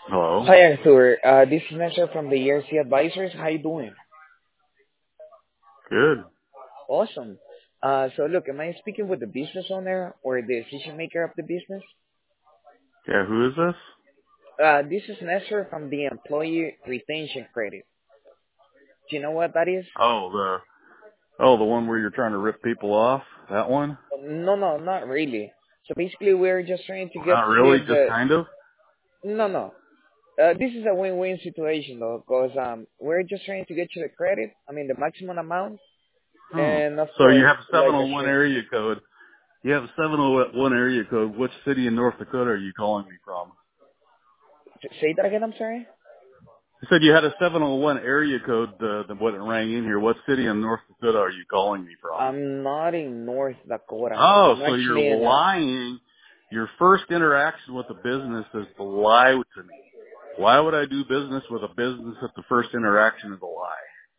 Hello. Hi, Arthur. This is Nestor from the ERC Advisors. How you doing? Good. Awesome. So look, am I speaking with the business owner or the decision maker of the business? Yeah, who is this? This is Nestor from the Employee Retention Credit. Do you know what that is? The one where you're trying to rip people off? That one? No, no, not really. So basically, we're just trying to get Not to you really, just the. kind of. No, no. This is a win-win situation though, because we're just trying to get you the credit. I mean, the maximum amount, Hmm. and of So you course, have a like I 701 said, area code. You have a 701 area code. Which city in North Dakota are you calling me from? say that again. I'm sorry. You said you had a 701 area code, what it rang in here. What city in North Dakota are you calling me from? I'm not in North Dakota. Oh, I'm so you're actually in lying. Your first interaction with the business is to lie to me. Why would I do business with a business if the first interaction is a lie?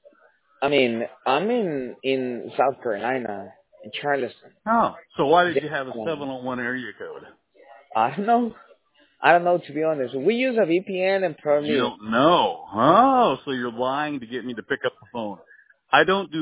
I'm in South Carolina, in Charleston. Oh, so why did Yes, you have a um, 701 area code? I don't know. I don't know, to be honest. We use a VPN and You probably. don't know. Oh, so you're lying to get me to pick up the phone. I don't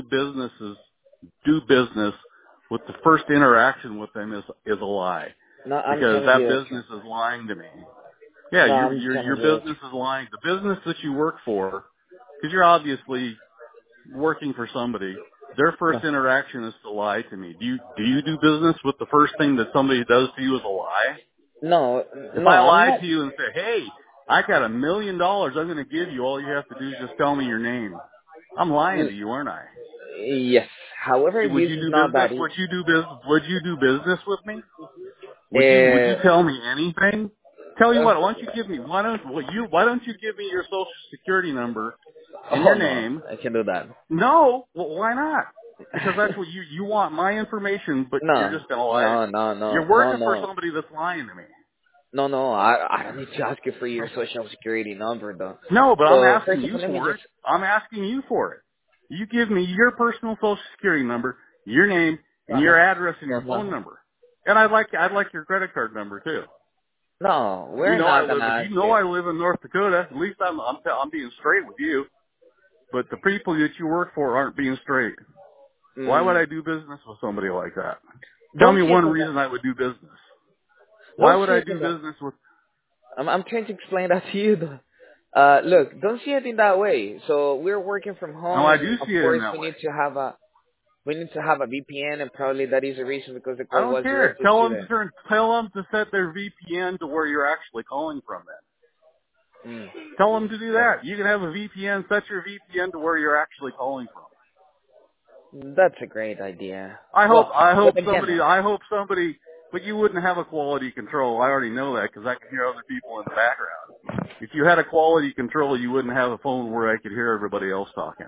do business with the first interaction with them is a lie. No, I'm Because telling that you the truth. business is lying to me. Yeah, No, I'm your telling you the business is lying. The business that you work for, because you're obviously working for somebody, their truth. first interaction is to lie to me. Do you do business with the first thing that somebody does to you is a lie? No, If no, I I'm lie not. to you and say, hey, I got $1 million I'm going to give you, all you have to do is just tell me your name. I'm lying to you, aren't I? Yes. However, Would this you is do not business? that easy. Would you do business with me? Would you Uh, tell me anything? Tell you what, why don't you give me your social security number and oh your no, name? I can do that. No, well, why not? Because that's what you want my information, but you're No, just gonna lie to no, me. no, no, You're no, working for no. somebody that's lying to me. No, no, I don't need to ask you for your social security number though. No, but I'm So asking first of you all, let me for just. it. I'm asking you for it. You give me your personal social security number, your name, and No, no, your address and no, your phone no. number. And I'd like your credit card number too. No, You we're know I not live gonna in ask you know you. I live in North Dakota. At least I'm being straight with you. But the people that you work for aren't being straight. Why would Mm, I do business with somebody like that? Tell don't me see it one in that. reason I would do business. Why Don't would see I it do in that. business with? I'm trying to explain that to you though. Look, don't see it in that way. So we're working from No, home, I and do of see it in course that way. we need to have a VPN, and probably that is the reason because the I call don't was care. directed to the. Tell them to set their VPN to where you're actually calling from. Then Mm, tell them to do yeah. that. You can have a VPN. Set your VPN to where you're actually calling from. That's a great idea. I hope Well, I hope but again, somebody I hope somebody. But you wouldn't have a quality control. I already know that because I can hear other people in the background. If you had a quality control, you wouldn't have a phone where I could hear everybody else talking.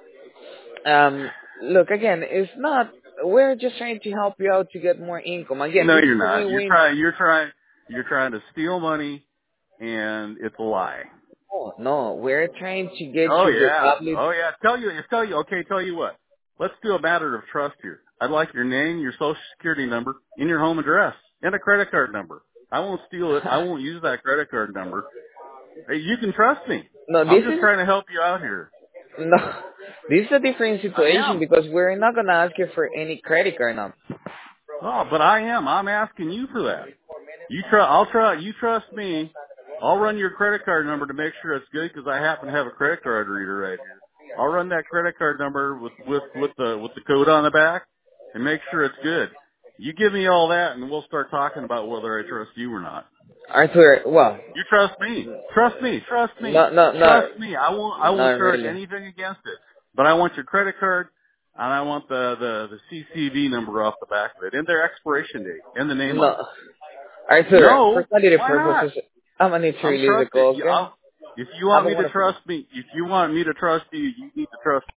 look again. It's not. We're just trying to help you out to get more income. Again, No, this you're is a not. win-win. You're trying to steal money, and it's a lie. Oh, no, we're trying to get Oh you the yeah, tablet. oh yeah. Tell you. Okay, tell you what. Let's do a matter of trust here. I'd like your name, your social security number, and your home address, and a credit card number. I won't steal it. I won't use that credit card number. Hey, you can trust me. No, I'm this just is trying to help you out here. no. This is a different I situation am. because we're not gonna ask you for any credit card number. Oh, but I am. I'm asking you for that. You trust me. I'll run your credit card number to make sure it's good because I happen to have a credit card reader right here. I'll run that credit card number with the code on the back and make sure it's good. You give me all that and we'll start talking about whether I trust you or not. Arthur, well, You trust me. Trust me. Trust me. no, no, no, Trust me. I won't not charge really. anything against it. But I want your credit card and I want the CCV number off the back of it and their expiration date and the name on it. No, Arthur, for No, quantity why not? purposes, I'm gonna need to I'm release the trusted. call, okay? If you Have want a me to wonderful day. trust me, if you want me to trust you, you need to trust